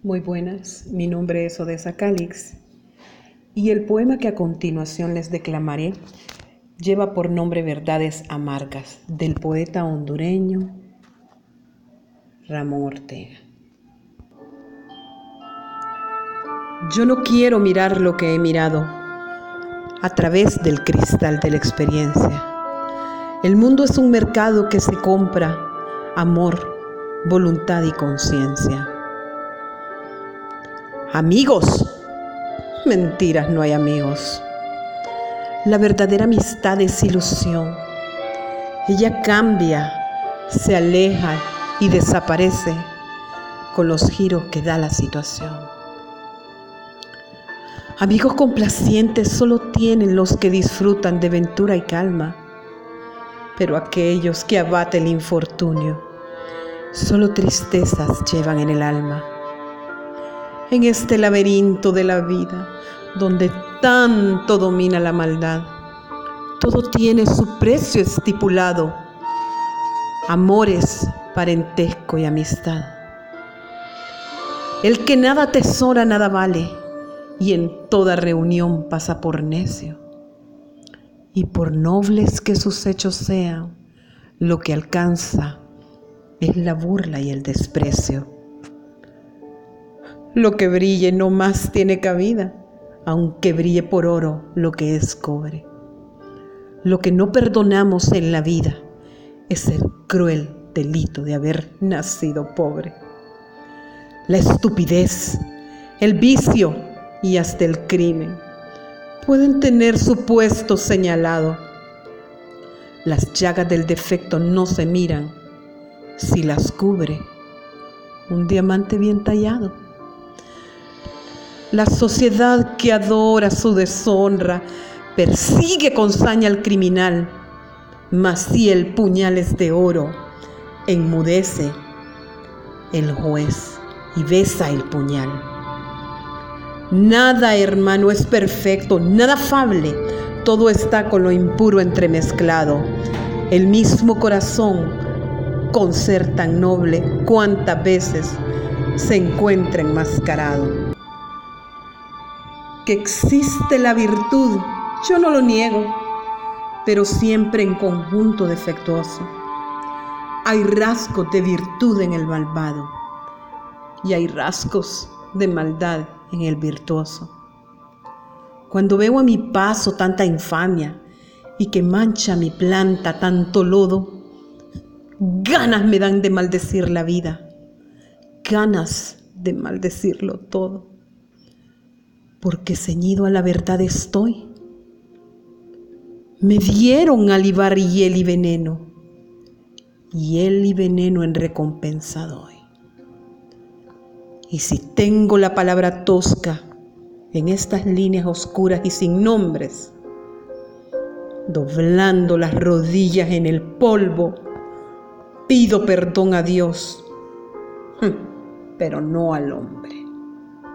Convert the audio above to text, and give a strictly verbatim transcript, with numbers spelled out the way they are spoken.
Muy buenas, mi nombre es Odessa Calix y el poema que a continuación les declamaré lleva por nombre Verdades Amargas, del poeta hondureño Ramón Ortega. Yo no quiero mirar lo que he mirado a través del cristal de la experiencia. El mundo es un mercado que se compra amor, voluntad y conciencia. Amigos, mentiras, no hay amigos. La verdadera amistad es ilusión. Ella cambia, se aleja y desaparece con los giros que da la situación. Amigos complacientes solo tienen los que disfrutan de ventura y calma, pero aquellos que abate el infortunio solo tristezas llevan en el alma. En este laberinto de la vida, donde tanto domina la maldad, todo tiene su precio estipulado: amores, parentesco y amistad. El que nada atesora, nada vale, y en toda reunión pasa por necio. Y por nobles que sus hechos sean, lo que alcanza es la burla y el desprecio. Lo que brille no más tiene cabida, aunque brille por oro lo que es cobre. Lo que no perdonamos en la vida es el cruel delito de haber nacido pobre. La estupidez, el vicio y hasta el crimen pueden tener su puesto señalado. Las llagas del defecto no se miran si las cubre un diamante bien tallado. La sociedad que adora su deshonra persigue con saña al criminal, mas si el puñal es de oro, enmudece el juez y besa el puñal. Nada, hermano, es perfecto, nada afable, todo está con lo impuro entremezclado. El mismo corazón, con ser tan noble, cuántas veces se encuentra enmascarado. Que existe la virtud, yo no lo niego, pero siempre en conjunto defectuoso. Hay rasgos de virtud en el malvado y hay rasgos de maldad en el virtuoso. Cuando veo a mi paso tanta infamia y que mancha mi planta tanto lodo, ganas me dan de maldecir la vida, ganas de maldecirlo todo. Porque ceñido a la verdad estoy. Me dieron alivar hiel y veneno, hiel y veneno en recompensa doy. Y si tengo la palabra tosca en estas líneas oscuras y sin nombres, doblando las rodillas en el polvo, pido perdón a Dios, pero no al hombre.